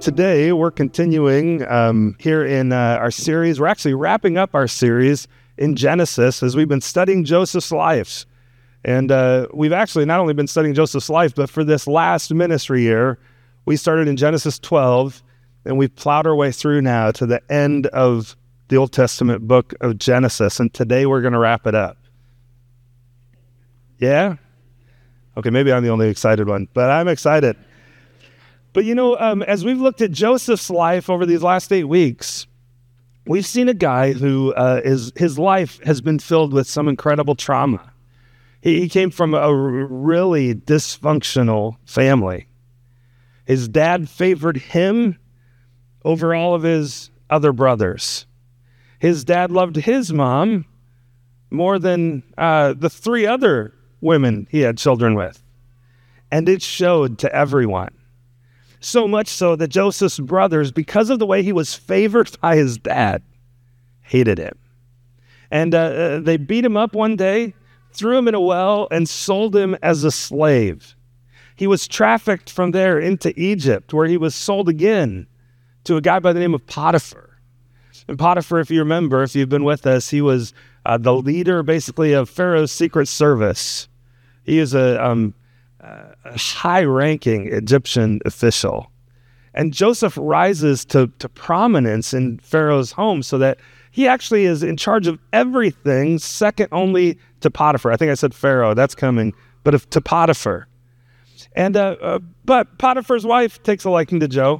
Today, we're continuing here in our series. We're actually wrapping up our series in Genesis as we've been studying Joseph's life. And we've actually not only been studying Joseph's life, but for this last ministry year, we started in Genesis 12, and we've plowed our way through now to the end of the Old Testament book of Genesis. And today we're going to wrap it up. Yeah? Okay, maybe I'm the only excited one, but I'm excited. But as we've looked at Joseph's life over these last 8 weeks, we've seen a guy who his life has been filled with some incredible trauma. He came from a really dysfunctional family. His dad favored him over all of his other brothers. His dad loved his mom more than the 3 other women he had children with. And it showed to everyone. So much so that Joseph's brothers, because of the way he was favored by his dad, hated him. And they beat him up one day, threw him in a well, and sold him as a slave. He was trafficked from there into Egypt, where he was sold again to a guy by the name of Potiphar. And Potiphar, if you remember, if you've been with us, he was the leader, basically, of Pharaoh's secret service. He is a high-ranking Egyptian official. And Joseph rises to prominence in Pharaoh's home so that he actually is in charge of everything, second only to Potiphar. I think I said Pharaoh, that's coming, but to Potiphar. And but Potiphar's wife takes a liking to Joe,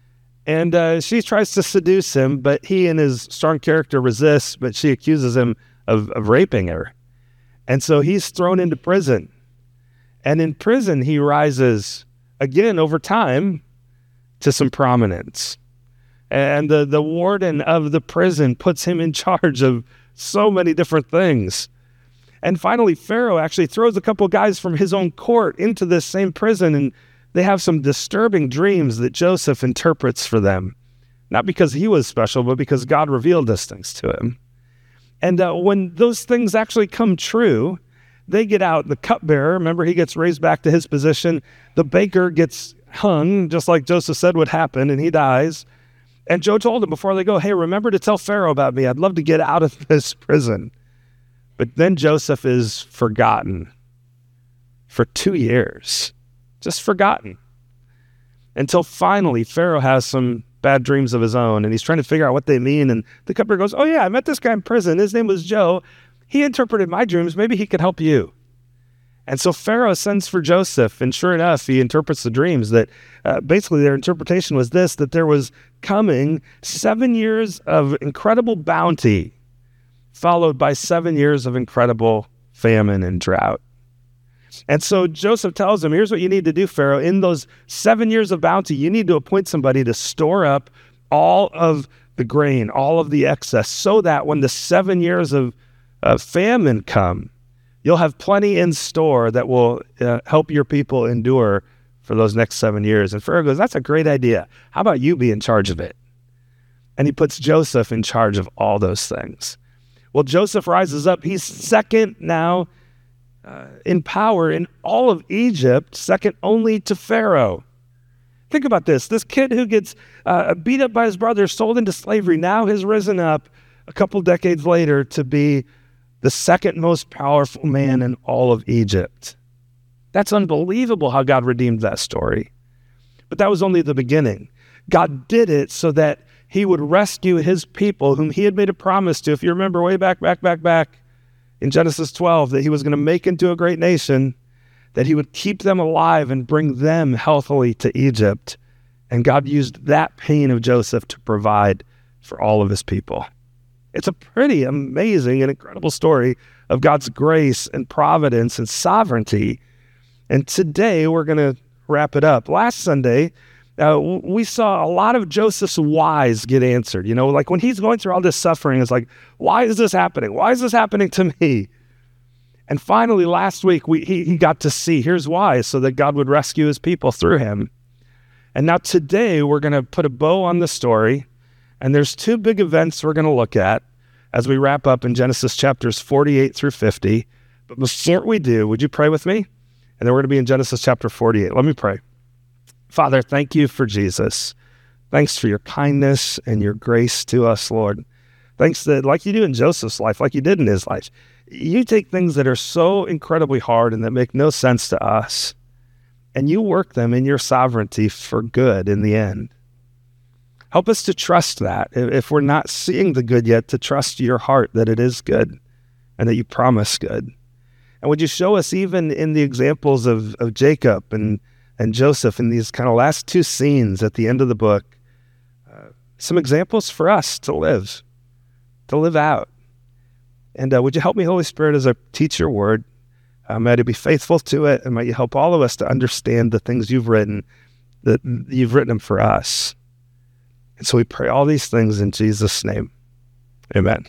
and she tries to seduce him, but he and his strong character resists, but she accuses him of raping her. And so he's thrown into prison. And in prison, he rises again over time to some prominence. And the warden of the prison puts him in charge of so many different things. And finally, Pharaoh actually throws a couple guys from his own court into this same prison, and they have some disturbing dreams that Joseph interprets for them. Not because he was special, but because God revealed those things to him. And when those things actually come true, they get out. The cupbearer, remember, he gets raised back to his position. The baker gets hung, just like Joseph said would happen, and he dies. And Joe told him before they go, hey, remember to tell Pharaoh about me. I'd love to get out of this prison. But then Joseph is forgotten for 2 years, just forgotten. Until finally, Pharaoh has some bad dreams of his own, and he's trying to figure out what they mean. And the cupbearer goes, oh yeah, I met this guy in prison. His name was Joe. He interpreted my dreams. Maybe he could help you. And so Pharaoh sends for Joseph, and sure enough, he interprets the dreams that basically their interpretation was this, that there was coming 7 years of incredible bounty, followed by 7 years of incredible famine and drought. And so Joseph tells him, here's what you need to do, Pharaoh. In those 7 years of bounty, you need to appoint somebody to store up all of the grain, all of the excess, so that when the 7 years of famine come, you'll have plenty in store that will help your people endure for those next 7 years. And Pharaoh goes, that's a great idea. How about you be in charge of it? And he puts Joseph in charge of all those things. Well, Joseph rises up. He's second now in power in all of Egypt, second only to Pharaoh. Think about this. This kid who gets beat up by his brother, sold into slavery, now has risen up a couple decades later to be the second most powerful man in all of Egypt. That's unbelievable how God redeemed that story. But that was only the beginning. God did it so that he would rescue his people whom he had made a promise to. If you remember way back in Genesis 12, that he was going to make into a great nation, that he would keep them alive and bring them healthily to Egypt. And God used that pain of Joseph to provide for all of his people. It's a pretty amazing and incredible story of God's grace and providence and sovereignty. And today we're going to wrap it up. Last Sunday, we saw a lot of Joseph's whys get answered. Like when he's going through all this suffering, it's like, why is this happening? Why is this happening to me? And finally, last week, he got to see, here's why, so that God would rescue his people through him. And now today, we're going to put a bow on the story. And there's 2 big events we're going to look at as we wrap up in Genesis chapters 48 through 50. But before we do, would you pray with me? And then we're going to be in Genesis chapter 48. Let me pray. Father, thank you for Jesus. Thanks for your kindness and your grace to us, Lord. Thanks that, like you do in Joseph's life, like you did in his life, you take things that are so incredibly hard and that make no sense to us, and you work them in your sovereignty for good in the end. Help us to trust that. If we're not seeing the good yet, to trust your heart that it is good and that you promise good. And would you show us, even in the examples of Jacob and Joseph in these kind of last two scenes at the end of the book, some examples for us to live out. And would you help me, Holy Spirit, as I teach your word? Might you be faithful to it, and might you help all of us to understand the things you've written, that you've written them for us. And so we pray all these things in Jesus' name. Amen.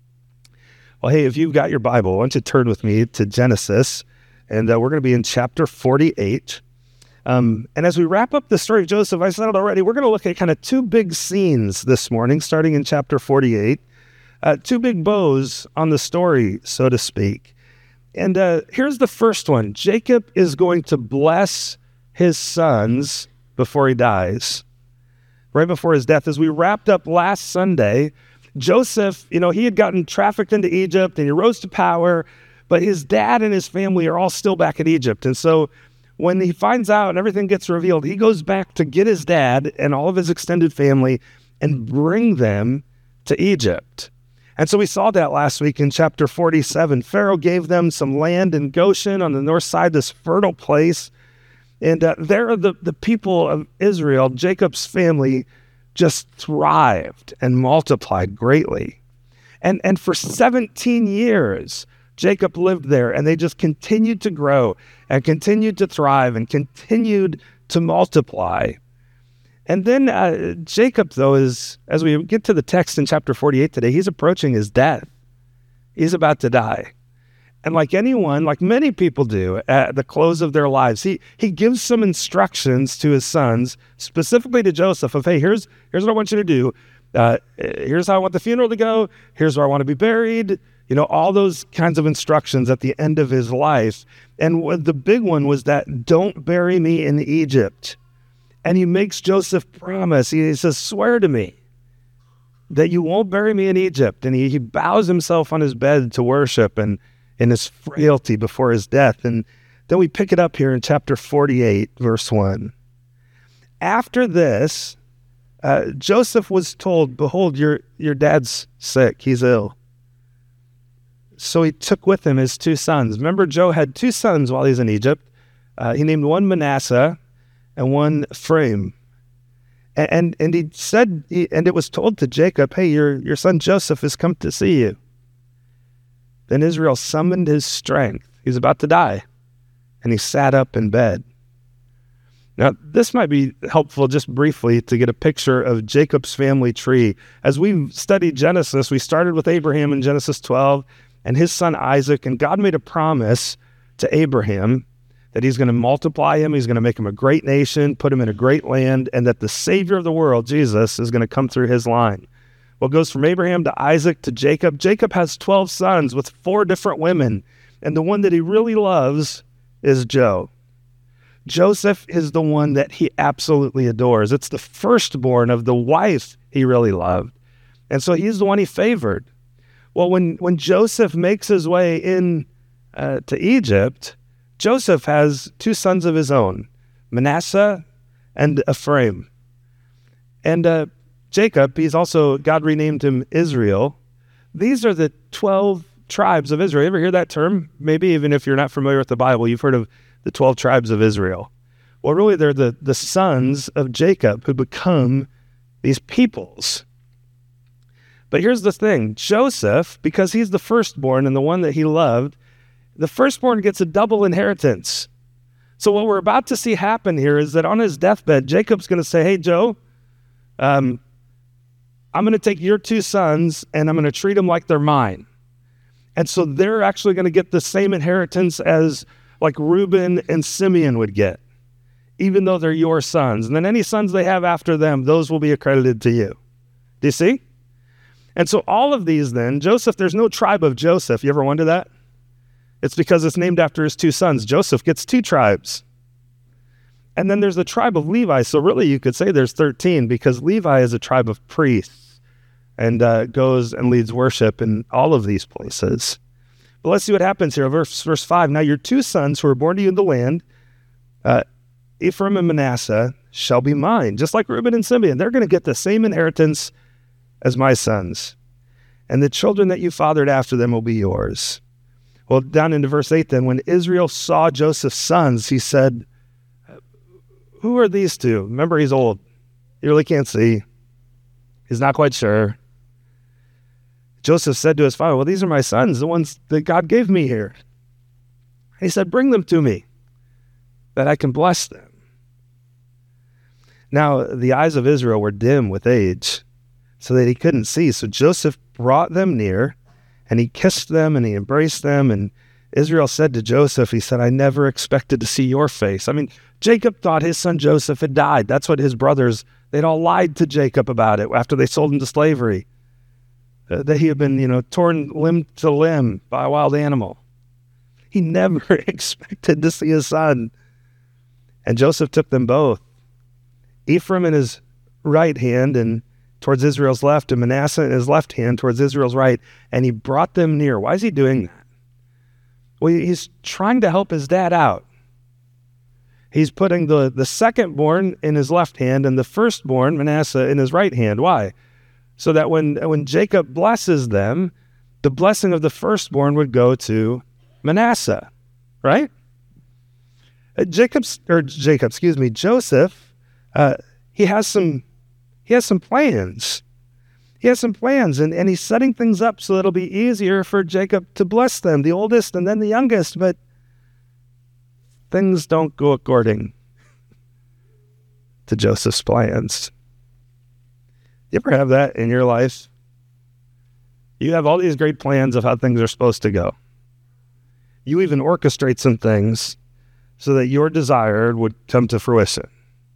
Well, hey, if you've got your Bible, why don't you turn with me to Genesis, and we're going to be in chapter 48. And as we wrap up the story of Joseph, I said it already, we're going to look at kind of two big scenes this morning, starting in chapter 48. Two big bows on the story, so to speak. And here's the first one. Jacob is going to bless his sons before he dies, right before his death. As we wrapped up last Sunday, Joseph, he had gotten trafficked into Egypt and he rose to power, but his dad and his family are all still back in Egypt. And so when he finds out and everything gets revealed, he goes back to get his dad and all of his extended family and bring them to Egypt. And so we saw that last week in chapter 47. Pharaoh gave them some land in Goshen on the north side, this fertile place. And there the people of Israel, Jacob's family, just thrived and multiplied greatly. And for 17 years, Jacob lived there, and they just continued to grow and continued to thrive and continued to multiply. And then Jacob, though, as we get to the text in chapter 48 today, he's approaching his death. He's about to die. And like many people do at the close of their lives, he gives some instructions to his sons, specifically to Joseph, of, hey, here's what I want you to do. Here's how I want the funeral to go. Here's where I want to be buried. All those kinds of instructions at the end of his life. And the big one was that, don't bury me in Egypt. And he makes Joseph promise. He says, swear to me that you won't bury me in Egypt. And he bows himself on his bed to worship and in his frailty before his death. And then we pick it up here in chapter 48, verse 1. After this, Joseph was told, behold, your dad's sick. He's ill. So he took with him his two sons. Remember, Joe had two sons while he's in Egypt. He named one Manasseh and one Ephraim. And he said, and it was told to Jacob, hey, your son Joseph has come to see you. Then Israel summoned his strength. He's about to die. And he sat up in bed. Now, this might be helpful just briefly to get a picture of Jacob's family tree. As we've studied Genesis, we started with Abraham in Genesis 12 and his son Isaac, and God made a promise to Abraham that he's going to multiply him, he's going to make him a great nation, put him in a great land, and that the Savior of the world, Jesus, is going to come through his line. Well, it goes from Abraham to Isaac to Jacob. Jacob has 12 sons with 4 different women, and the one that he really loves is Joe. Joseph is the one that he absolutely adores. It's the firstborn of the wife he really loved. And so he's the one he favored. Well, when Joseph makes his way in to Egypt, Joseph has 2 sons of his own, Manasseh and Ephraim. And Jacob, God renamed him Israel. These are the 12 tribes of Israel. You ever hear that term? Maybe even if you're not familiar with the Bible, you've heard of the 12 tribes of Israel. Well, really, they're the sons of Jacob who become these peoples. But here's the thing. Joseph, because he's the firstborn and the one that he loved, the firstborn gets a double inheritance. So what we're about to see happen here is that on his deathbed, Jacob's going to say, hey, Joe, I'm going to take your 2 sons and I'm going to treat them like they're mine. And so they're actually going to get the same inheritance as like Reuben and Simeon would get, even though they're your sons. And then any sons they have after them, those will be accredited to you. Do you see? And so all of these then, Joseph, there's no tribe of Joseph. You ever wonder that? It's because it's named after his 2 sons. Joseph gets 2 tribes. And then there's the tribe of Levi. So really you could say there's 13 because Levi is a tribe of priests and goes and leads worship in all of these places. But let's see what happens here. Verse 5, now your 2 sons who are born to you in the land, Ephraim and Manasseh, shall be mine, just like Reuben and Simeon. They're going to get the same inheritance as my sons. And the children that you fathered after them will be yours. Well, down into verse 8 then, when Israel saw Joseph's sons, he said, who are these two? Remember, he's old. He really can't see. He's not quite sure. Joseph said to his father, well, these are my sons, the ones that God gave me here. He said, bring them to me, that I can bless them. Now, the eyes of Israel were dim with age, so that he couldn't see. So Joseph brought them near, and he kissed them, and he embraced them. And Israel said to Joseph, he said, I never expected to see your face. I mean, Jacob thought his son Joseph had died. That's what his brothers, they'd all lied to Jacob about it after they sold him to slavery. That he had been, torn limb to limb by a wild animal. He never expected to see his son. And Joseph took them both, Ephraim in his right hand and towards Israel's left, and Manasseh in his left hand towards Israel's right, and he brought them near. Why is he doing that? Well, he's trying to help his dad out. He's putting the secondborn in his left hand and the firstborn, Manasseh, in his right hand. Why? So that when Jacob blesses them, the blessing of the firstborn would go to Manasseh, right? Joseph, he has some plans. He has some plans, and he's setting things up so it'll be easier for Jacob to bless them, the oldest and then the youngest, but things don't go according to Joseph's plans. You ever have that in your life? You have all these great plans of how things are supposed to go. You even orchestrate some things so that your desire would come to fruition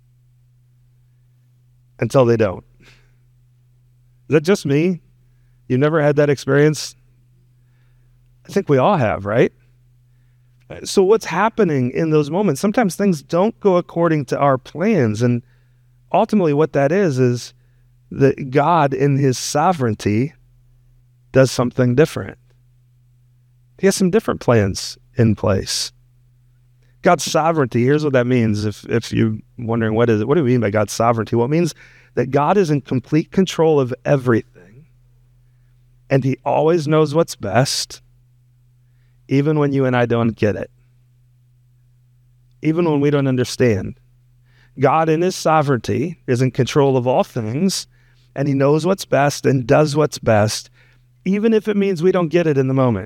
until they don't. Is that just me? You've never had that experience? I think we all have, right? So what's happening in those moments? Sometimes things don't go according to our plans. And ultimately what that is that God in his sovereignty does something different. He has some different plans in place. God's sovereignty, here's what that means. If you're wondering what do we mean by God's sovereignty? Well, it means that God is in complete control of everything, and he always knows what's best, even when you and I don't get it, even when we don't understand. God in his sovereignty is in control of all things, and he knows what's best and does what's best, even if it means we don't get it in the moment.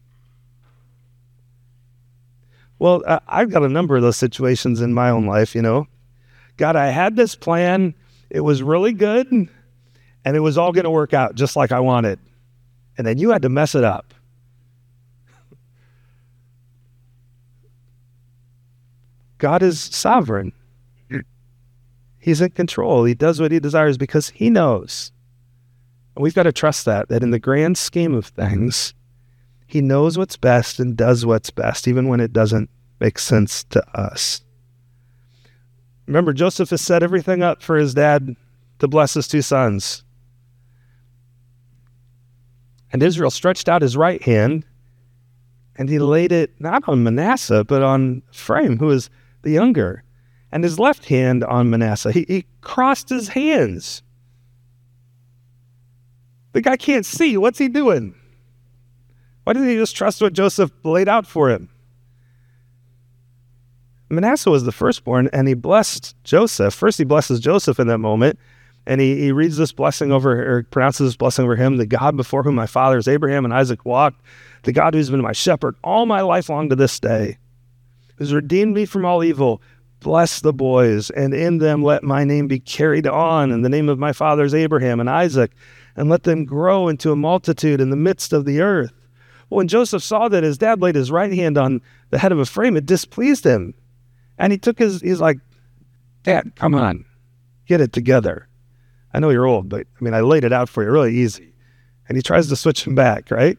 Well, I've got a number of those situations in my own life, God, I had this plan. It was really good, and it was all going to work out just like I wanted. And then you had to mess it up. God is sovereign. He's in control. He does what he desires because he knows. And we've got to trust that in the grand scheme of things, he knows what's best and does what's best, even when it doesn't make sense to us. Remember, Joseph has set everything up for his dad to bless his 2 sons. And Israel stretched out his right hand, and he laid it not on Manasseh, but on Ephraim, who is the younger, and his left hand on Manasseh. He crossed his hands. The guy can't see. What's he doing? Why didn't he just trust what Joseph laid out for him? Manasseh was the firstborn, and he blessed Joseph. First, he blesses Joseph in that moment, and he reads this blessing over, or pronounces this blessing over him, the God before whom my fathers Abraham and Isaac walked, the God who's been my shepherd all my life long to this day, who's redeemed me from all evil. Bless the boys, and in them let my name be carried on, in the name of my fathers Abraham and Isaac, and let them grow into a multitude in the midst of the earth. Well, when Joseph saw that his dad laid his right hand on the head of Ephraim, it displeased him. And he's like, Dad, come on, get it together. I know you're old, but I laid it out for you really easy. And he tries to switch him back, right?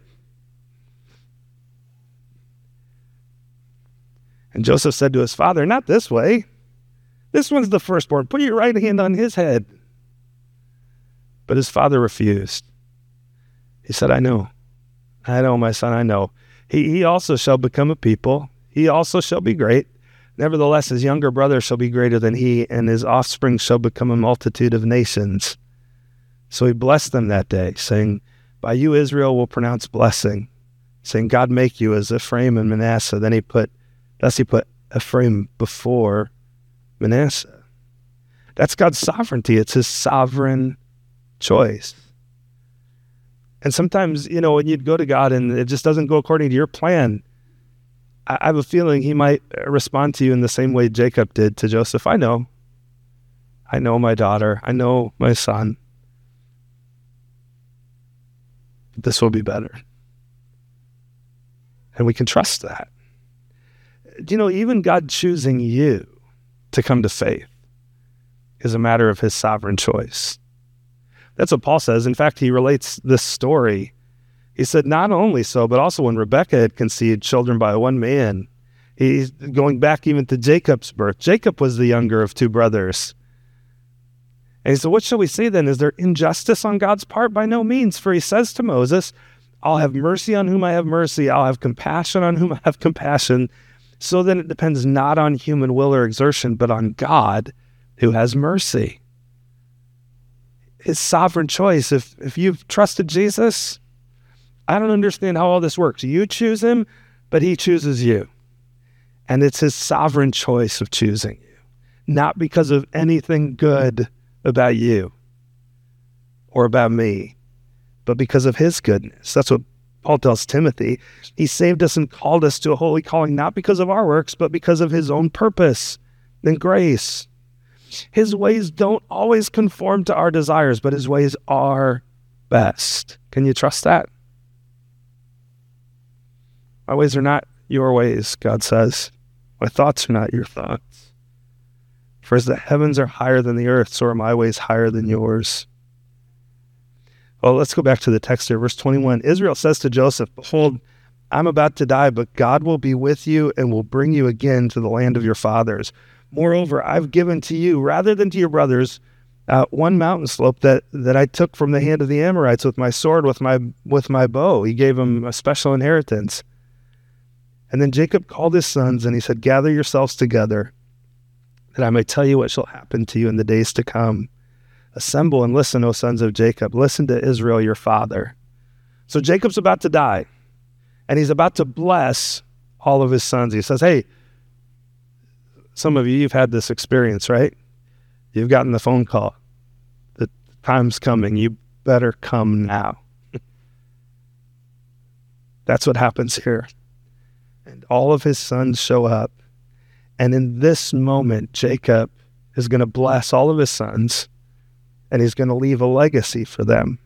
And Joseph said to his father, not this way. This one's the firstborn. Put your right hand on his head. But his father refused. He said, I know, my son, I know. He also shall become a people. He also shall be great. Nevertheless, his younger brother shall be greater than he, and his offspring shall become a multitude of nations. So he blessed them that day, saying, by you Israel will pronounce blessing, saying, God make you as Ephraim and Manasseh. Then he put Ephraim before Manasseh. That's God's sovereignty. It's his sovereign choice. And sometimes, when you'd go to God and it just doesn't go according to your plan, I have a feeling he might respond to you in the same way Jacob did to Joseph. I know my daughter. I know my son. This will be better. And we can trust that. Even God choosing you to come to faith is a matter of his sovereign choice. That's what Paul says. In fact, he relates this story. He said, not only so, but also when Rebekah had conceived children by one man, he's going back even to Jacob's birth. Jacob was the younger of two brothers. And he said, what shall we say then? Is there injustice on God's part? By no means. For he says to Moses, I'll have mercy on whom I have mercy. I'll have compassion on whom I have compassion. So then it depends not on human will or exertion, but on God who has mercy. His sovereign choice. If you've trusted Jesus, I don't understand how all this works. You choose him, but he chooses you. And it's his sovereign choice of choosing you, not because of anything good about you or about me, but because of his goodness. That's what Paul tells Timothy. He saved us and called us to a holy calling, not because of our works, but because of his own purpose and grace. His ways don't always conform to our desires, but his ways are best. Can you trust that? My ways are not your ways, God says. My thoughts are not your thoughts. For as the heavens are higher than the earth, so are my ways higher than yours. Well, let's go back to the text here. Verse 21, Israel says to Joseph, behold, I'm about to die, but God will be with you and will bring you again to the land of your fathers. Moreover, I've given to you, rather than to your brothers, one mountain slope that I took from the hand of the Amorites with my sword, with my bow. He gave them a special inheritance. And then Jacob called his sons, and he said, gather yourselves together, that I may tell you what shall happen to you in the days to come. Assemble and listen, O sons of Jacob. Listen to Israel, your father. So Jacob's about to die, and he's about to bless all of his sons. He says, hey, some of you've had this experience, right? You've gotten the phone call. The time's coming. You better come now. That's what happens here. And all of his sons show up. And in this moment, Jacob is going to bless all of his sons, and he's going to leave a legacy for them.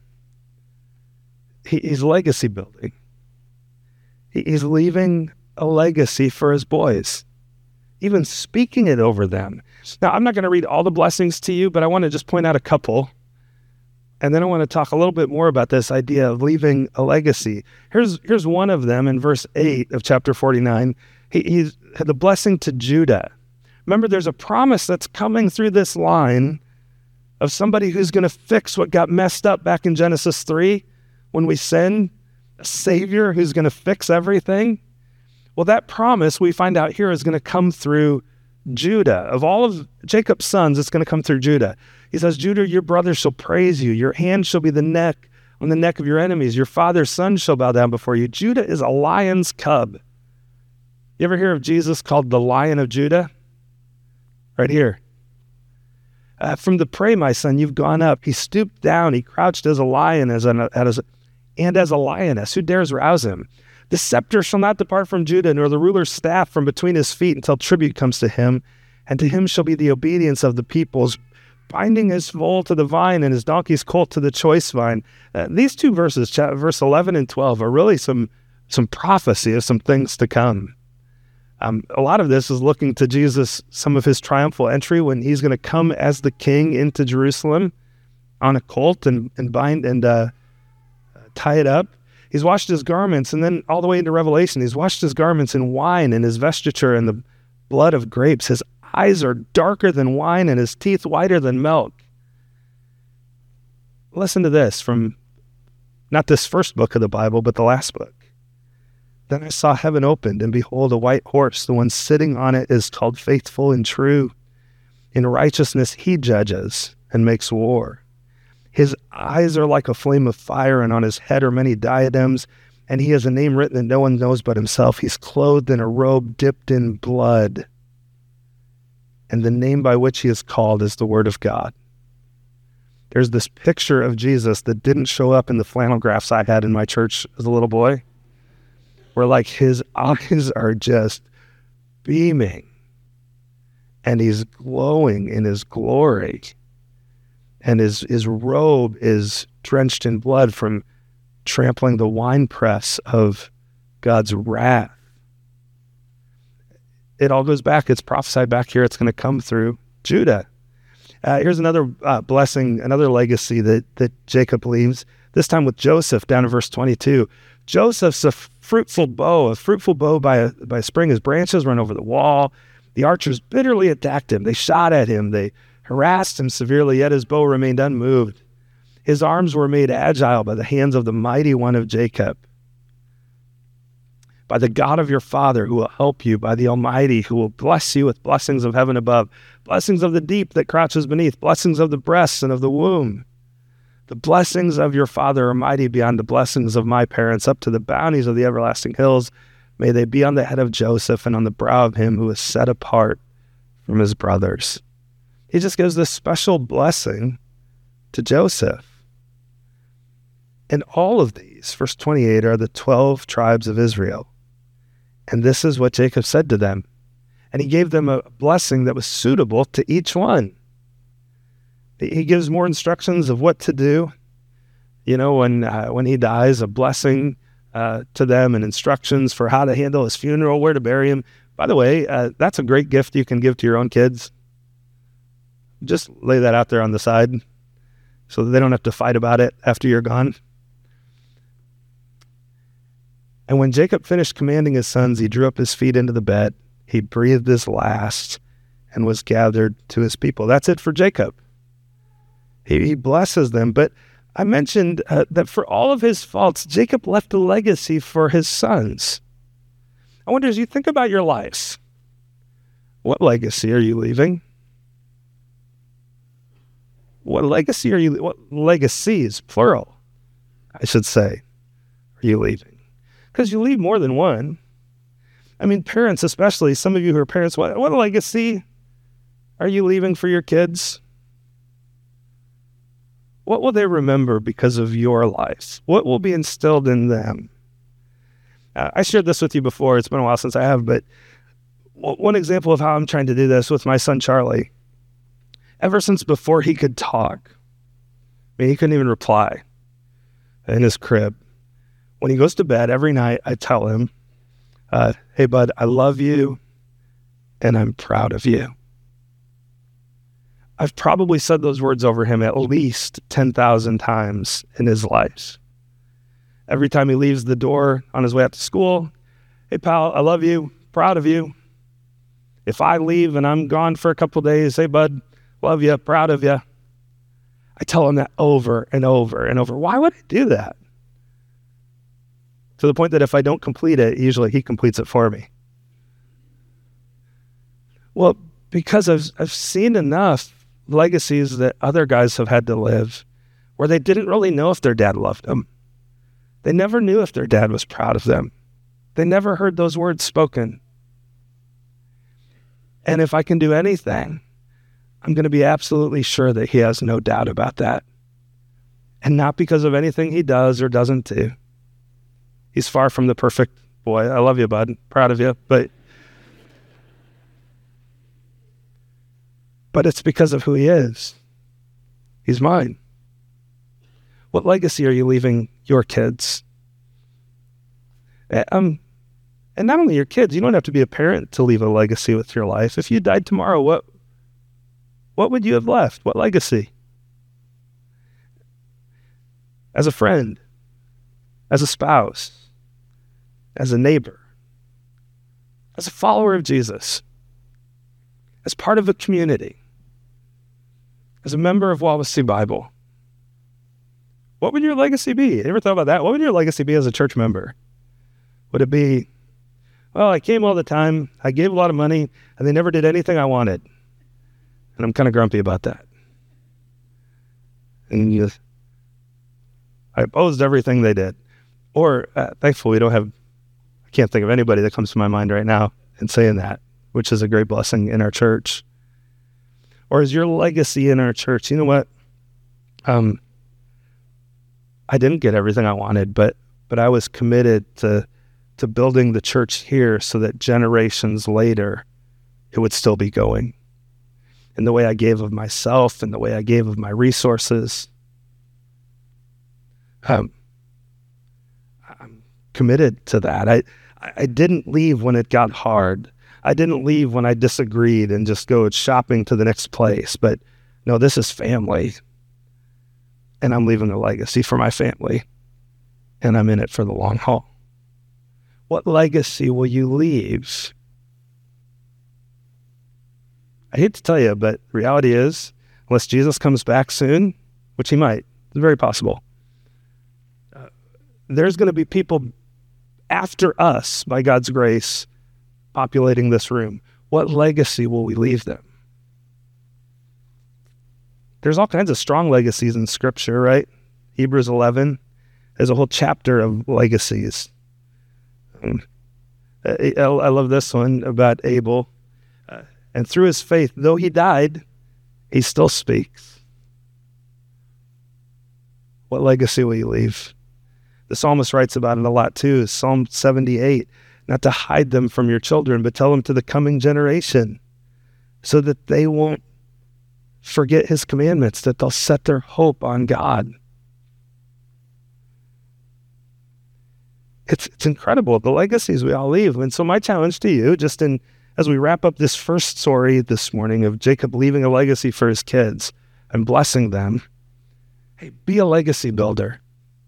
He's legacy building. He's leaving a legacy for his boys, even speaking it over them. Now, I'm not going to read all the blessings to you, but I want to just point out a couple. And then I want to talk a little bit more about this idea of leaving a legacy. Here's one of them in verse 8 of chapter 49. He's had the blessing to Judah. Remember, there's a promise that's coming through this line of somebody who's going to fix what got messed up back in Genesis 3 when we sinned, a Savior who's going to fix everything. Well, that promise we find out here is going to come through Judah. Of all of Jacob's sons, it's going to come through Judah. He says, Judah, your brothers shall praise you. Your hand shall be on the neck of your enemies. Your father's son shall bow down before you. Judah is a lion's cub. You ever hear of Jesus called the Lion of Judah? Right here. From the prey, my son, you've gone up. He stooped down. He crouched as a lion and as a lioness. Who dares rouse him? The scepter shall not depart from Judah, nor the ruler's staff from between his feet until tribute comes to him. And to him shall be the obedience of the peoples, binding his foal to the vine and his donkey's colt to the choice vine. These two verses, verse 11 and 12, are really some prophecy of some things to come. A lot of this is looking to Jesus, some of his triumphal entry when he's going to come as the king into Jerusalem on a colt and bind and tie it up. He's washed his garments, and then all the way into Revelation, he's washed his garments in wine and his vestiture in the blood of grapes. His eyes are darker than wine and his teeth whiter than milk. Listen to this from not this first book of the Bible, but the last book. Then I saw heaven opened, and behold, a white horse. The one sitting on it is called Faithful and True. In righteousness he judges and makes war. His eyes are like a flame of fire, and on his head are many diadems, and he has a name written that no one knows but himself. He's clothed in a robe dipped in blood, and the name by which he is called is the Word of God. There's this picture of Jesus that didn't show up in the flannel graphs I had in my church as a little boy, where like his eyes are just beaming and he's glowing in his glory, and his robe is drenched in blood from trampling the winepress of God's wrath. It all goes back. It's prophesied back here. It's going to come through Judah. Here's another blessing, another legacy that Jacob leaves, this time with Joseph down in verse 22. Joseph's a fruitful bow by a spring. His branches run over the wall. The archers bitterly attacked him. They shot at him. They harassed him severely, yet his bow remained unmoved. His arms were made agile by the hands of the mighty one of Jacob. By the God of your father who will help you, by the Almighty who will bless you with blessings of heaven above, blessings of the deep that crouches beneath, blessings of the breasts and of the womb. The blessings of your father are mighty beyond the blessings of my parents, up to the bounties of the everlasting hills. May they be on the head of Joseph and on the brow of him who is set apart from his brothers. He just gives this special blessing to Joseph. And all of these, verse 28, are the 12 tribes of Israel. And this is what Jacob said to them. And he gave them a blessing that was suitable to each one. He gives more instructions of what to do. You know, when he dies, a blessing to them and instructions for how to handle his funeral, where to bury him. By the way, that's a great gift you can give to your own kids. Just lay that out there on the side so that they don't have to fight about it after you're gone. And when Jacob finished commanding his sons, he drew up his feet into the bed. He breathed his last and was gathered to his people. That's it for Jacob. He blesses them. But I mentioned that for all of his faults, Jacob left a legacy for his sons. I wonder, as you think about your lives, what legacy are you leaving? What legacies, plural, I should say, are you leaving? Because you leave more than one. I mean, parents especially, some of you who are parents, what legacy are you leaving for your kids? What will they remember because of your life? What will be instilled in them? I shared this with you before. It's been a while since I have, but one example of how I'm trying to do this with my son, Charlie. Ever since before he could talk, I mean, he couldn't even reply in his crib. When he goes to bed every night, I tell him, hey, bud, I love you and I'm proud of you. I've probably said those words over him at least 10,000 times in his life. Every time he leaves the door on his way out to school, hey, pal, I love you, proud of you. If I leave and I'm gone for a couple days, hey, bud, love you, proud of you. I tell him that over and over and over. Why would I do that? To the point that if I don't complete it, usually he completes it for me. Well, because I've seen enough legacies that other guys have had to live where they didn't really know if their dad loved them. They never knew if their dad was proud of them. They never heard those words spoken. And if I can do anything, I'm going to be absolutely sure that he has no doubt about that. And not because of anything he does or doesn't do. He's far from the perfect boy. I love you, bud. Proud of you. But it's because of who he is. He's mine. What legacy are you leaving your kids? And not only your kids, you don't have to be a parent to leave a legacy with your life. If you died tomorrow, what would you have left? What legacy? As a friend, as a spouse, as a neighbor, as a follower of Jesus, as part of a community, as a member of Wawasee Bible, what would your legacy be? You ever thought about that? What would your legacy be as a church member? Would it be, well, I came all the time, I gave a lot of money, and they never did anything I wanted. And I'm kind of grumpy about that. And I opposed everything they did. Or, thankfully, I can't think of anybody that comes to my mind right now in saying that, which is a great blessing in our church. Or is your legacy in our church, you know what? I didn't get everything I wanted, but I was committed to building the church here so that generations later, it would still be going. In the way I gave of myself, and the way I gave of my resources. I'm committed to that. I didn't leave when it got hard. I didn't leave when I disagreed and just go shopping to the next place. But no, this is family. And I'm leaving a legacy for my family. And I'm in it for the long haul. What legacy will you leave? I hate to tell you, but reality is, unless Jesus comes back soon, which he might, it's very possible, there's going to be people after us, by God's grace, populating this room. What legacy will we leave them? There's all kinds of strong legacies in Scripture, right? Hebrews 11, there's a whole chapter of legacies. I love this one about Abel. And through his faith, though he died, he still speaks. What legacy will you leave? The psalmist writes about it a lot too. Psalm 78, not to hide them from your children, but tell them to the coming generation so that they won't forget his commandments, that they'll set their hope on God. It's incredible, the legacies we all leave. And so my challenge to you, as we wrap up this first story this morning of Jacob leaving a legacy for his kids and blessing them, hey, be a legacy builder.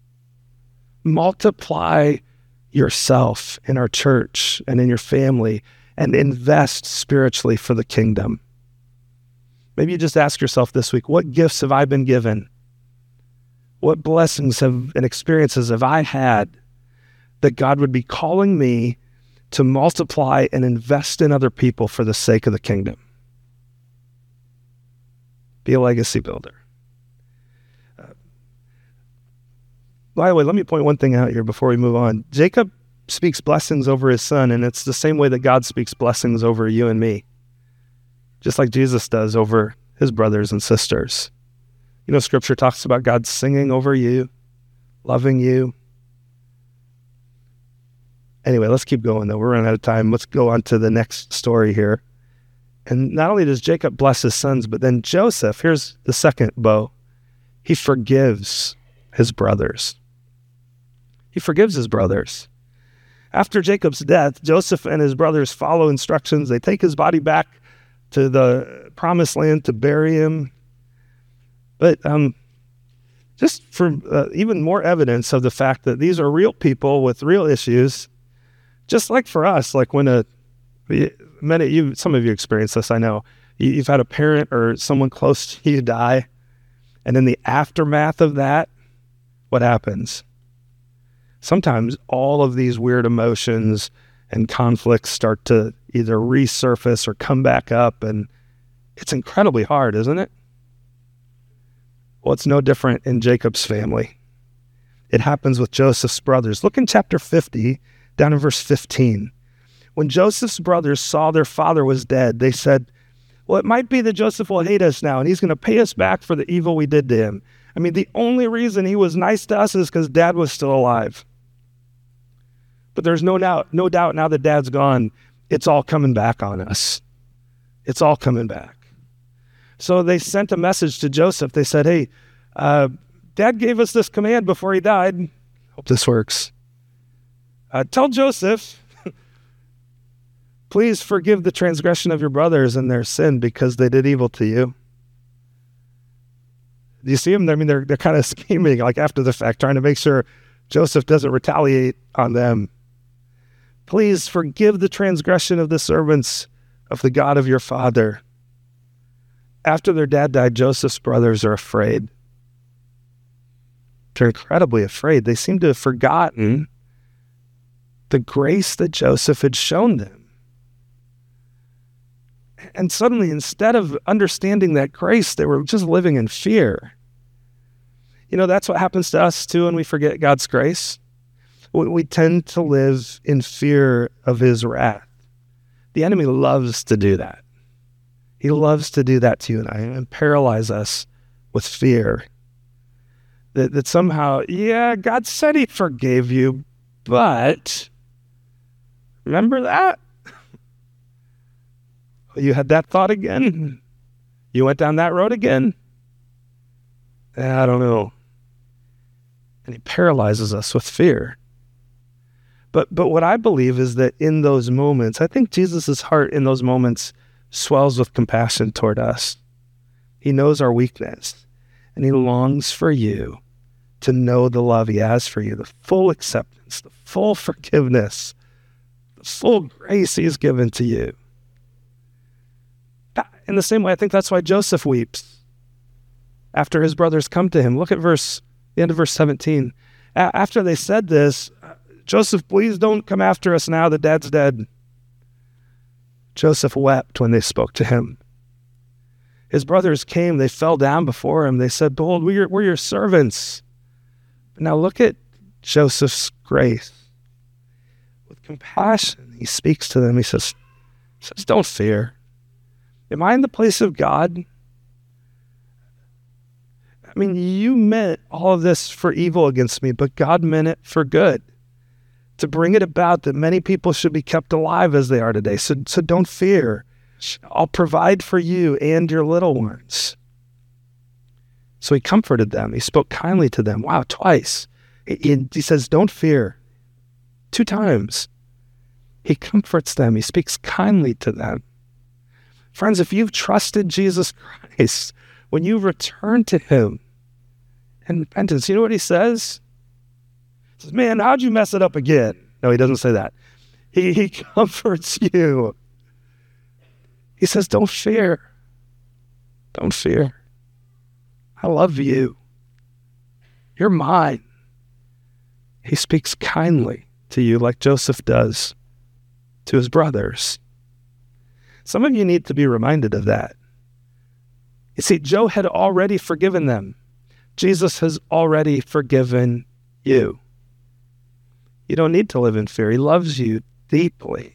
Multiply yourself in our church and in your family and invest spiritually for the kingdom. Maybe you just ask yourself this week, what gifts have I been given? What blessings and experiences have I had that God would be calling me to multiply and invest in other people for the sake of the kingdom? Be a legacy builder. By the way, let me point one thing out here before we move on. Jacob speaks blessings over his son, and it's the same way that God speaks blessings over you and me, just like Jesus does over his brothers and sisters. You know, Scripture talks about God singing over you, loving you. Anyway, let's keep going, though. We're running out of time. Let's go on to the next story here. And not only does Jacob bless his sons, but then Joseph, here's the second bow, he forgives his brothers. He forgives his brothers. After Jacob's death, Joseph and his brothers follow instructions. They take his body back to the promised land to bury him. But just for even more evidence of the fact that these are real people with real issues, just like for us, like when some of you experience this, I know. You've had a parent or someone close to you die, and in the aftermath of that, what happens? Sometimes all of these weird emotions and conflicts start to either resurface or come back up, and it's incredibly hard, isn't it? Well, it's no different in Jacob's family. It happens with Joseph's brothers. Look in chapter 50, down in verse 15. When Joseph's brothers saw their father was dead, they said, well, it might be that Joseph will hate us now, and he's going to pay us back for the evil we did to him. I mean, the only reason he was nice to us is because Dad was still alive. But there's no doubt now that Dad's gone, it's all coming back on us. It's all coming back. So they sent a message to Joseph. They said, hey, Dad gave us this command before he died. Hope this works. Tell Joseph, please forgive the transgression of your brothers and their sin because they did evil to you. Do you see them? I mean, they're kind of scheming, like after the fact, trying to make sure Joseph doesn't retaliate on them. Please forgive the transgression of the servants of the God of your father. After their dad died, Joseph's brothers are afraid. They're incredibly afraid. They seem to have forgotten the grace that Joseph had shown them. And suddenly, instead of understanding that grace, they were just living in fear. You know, that's what happens to us too when we forget God's grace. We tend to live in fear of his wrath. The enemy loves to do that. He loves to do that to you and I and paralyze us with fear. That somehow, yeah, God said he forgave you, but remember that? You had that thought again? You went down that road again? I don't know. And he paralyzes us with fear. But what I believe is that in those moments, I think Jesus' heart in those moments swells with compassion toward us. He knows our weakness, and he longs for you to know the love he has for you, the full acceptance, the full forgiveness, the full grace he's given to you. In the same way, I think that's why Joseph weeps after his brothers come to him. Look at the end of verse 17. After they said this, Joseph, please don't come after us now that Dad's dead. Joseph wept when they spoke to him. His brothers came, they fell down before him. They said, behold, we're your servants. But now look at Joseph's grace. With compassion, he speaks to them. He says, don't fear. Am I in the place of God? I mean, you meant all of this for evil against me, but God meant it for good, to bring it about that many people should be kept alive as they are today. So don't fear. I'll provide for you and your little ones. So he comforted them. He spoke kindly to them. Wow, twice. He says, don't fear. 2 times. He comforts them. He speaks kindly to them. Friends, if you've trusted Jesus Christ, when you return to him in repentance, you know what he says? He says, man, how'd you mess it up again? No, he doesn't say that. He comforts you. He says, don't fear. Don't fear. I love you. You're mine. He speaks kindly to you like Joseph does to his brothers. Some of you need to be reminded of that. You see, Joe had already forgiven them. Jesus has already forgiven you. You don't need to live in fear. He loves you deeply.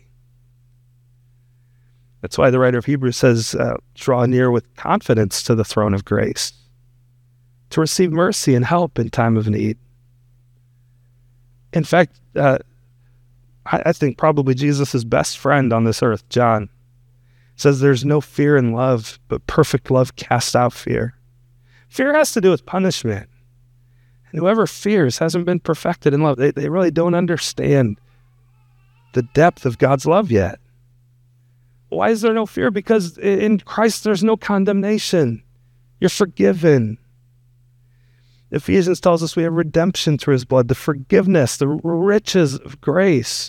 That's why the writer of Hebrews says, draw near with confidence to the throne of grace, to receive mercy and help in time of need. In fact, I think probably Jesus' best friend on this earth, John, says there's no fear in love, but perfect love casts out fear. Fear has to do with punishment. And whoever fears hasn't been perfected in love. They really don't understand the depth of God's love yet. Why is there no fear? Because in Christ there's no condemnation. You're forgiven. Ephesians tells us we have redemption through his blood, the forgiveness, the riches of grace.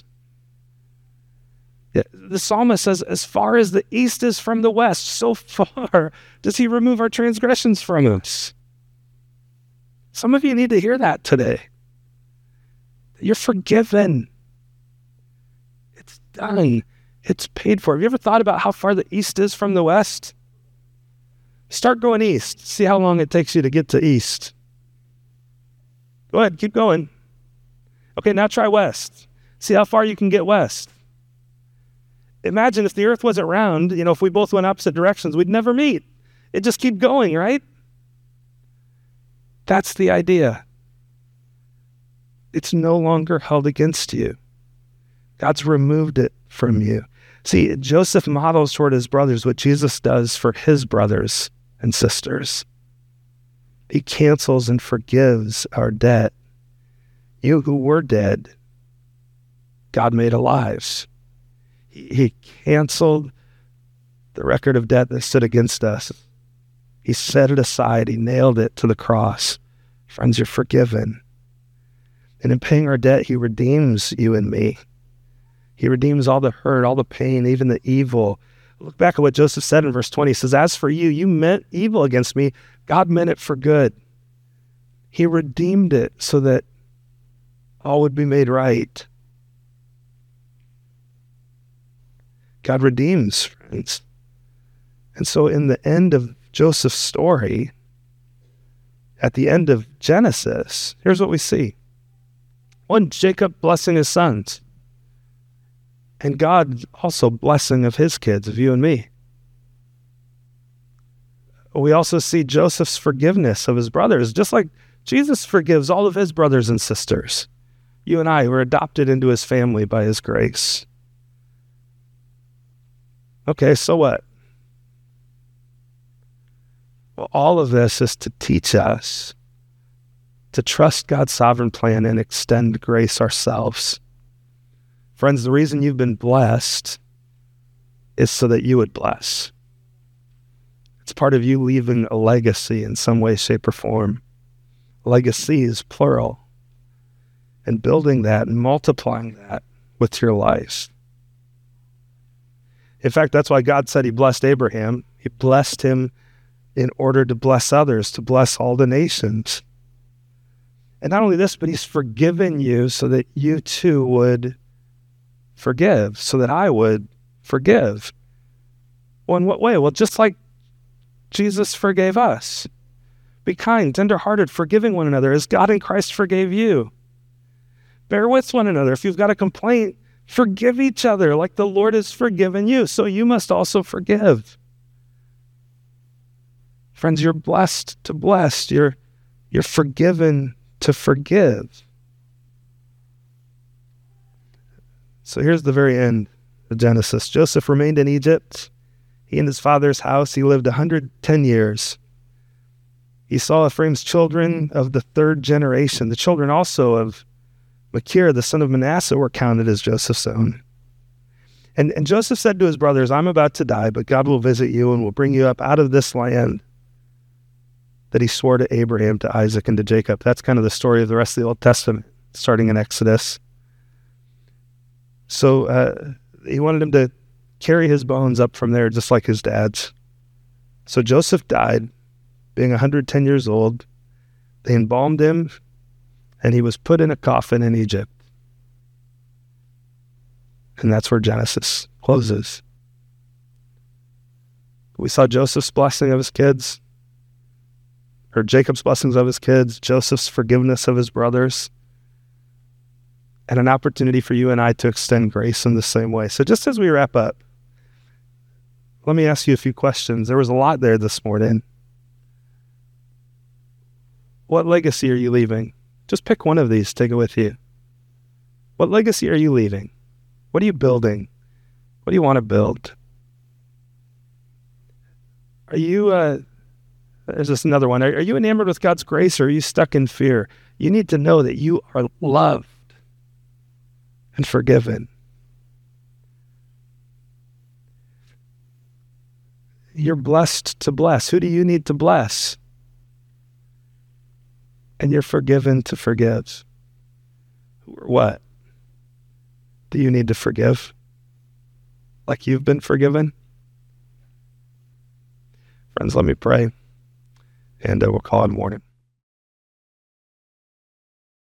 The psalmist says, as far as the east is from the west, so far does he remove our transgressions from us. Some of you need to hear that today. You're forgiven. It's done. It's paid for. Have you ever thought about how far the east is from the west? Start going east. See how long it takes you to get to east. Go ahead, keep going. Okay, now try west. See how far you can get west. Imagine if the earth wasn't round, if we both went opposite directions, we'd never meet. It'd just keep going, right? That's the idea. It's no longer held against you. God's removed it from you. See, Joseph models toward his brothers what Jesus does for his brothers and sisters. He cancels and forgives our debt. You who were dead, God made alive. He canceled the record of debt that stood against us. He set it aside. He nailed it to the cross. Friends, you're forgiven. And in paying our debt, he redeems you and me. He redeems all the hurt, all the pain, even the evil, Look back at what Joseph said in verse 20. He says, as for you, you meant evil against me. God meant it for good. He redeemed it so that all would be made right. God redeems, friends. And so in the end of Joseph's story, at the end of Genesis, here's what we see. One, Jacob blessing his sons. And God also blessing of his kids, of you and me. We also see Joseph's forgiveness of his brothers, just like Jesus forgives all of his brothers and sisters. You and I were adopted into his family by his grace. Okay, so what? Well, all of this is to teach us to trust God's sovereign plan and extend grace ourselves. Friends, the reason you've been blessed is so that you would bless. It's part of you leaving a legacy in some way, shape, or form. Legacy is plural. And building that and multiplying that with your life. In fact, that's why God said he blessed Abraham. He blessed him in order to bless others, to bless all the nations. And not only this, but he's forgiven you so that you too would forgive, so that I would forgive. Well, in what way? Well, just like Jesus forgave us. Be kind, tenderhearted, forgiving one another as God in Christ forgave you. Bear with one another. If you've got a complaint, forgive each other like the Lord has forgiven you. So you must also forgive. Friends, you're blessed to bless. You're forgiven to forgive. So here's the very end of Genesis. Joseph remained in Egypt. He and his father's house. He lived 110 years. He saw Ephraim's children of the third generation. The children also of Machir, the son of Manasseh, were counted as Joseph's own. And Joseph said to his brothers, I'm about to die, but God will visit you and will bring you up out of this land that he swore to Abraham, to Isaac, and to Jacob. That's kind of the story of the rest of the Old Testament, starting in Exodus. So he wanted him to carry his bones up from there, just like his dad's. So Joseph died, being 110 years old. They embalmed him, and he was put in a coffin in Egypt. And that's where Genesis closes. We saw Joseph's blessing of his kids, or Jacob's blessings of his kids, Joseph's forgiveness of his brothers, and an opportunity for you and I to extend grace in the same way. So just as we wrap up, let me ask you a few questions. There was a lot there this morning. What legacy are you leaving? Just pick one of these, take it with you. What legacy are you leaving? What are you building? What do you want to build? Are you, there's just another one. Are you enamored with God's grace, or are you stuck in fear? You need to know that you are loved and forgiven. You're blessed to bless. Who do you need to bless? And you're forgiven to forgive. Who or what do you need to forgive? Like you've been forgiven? Friends, let me pray, and we'll call it morning.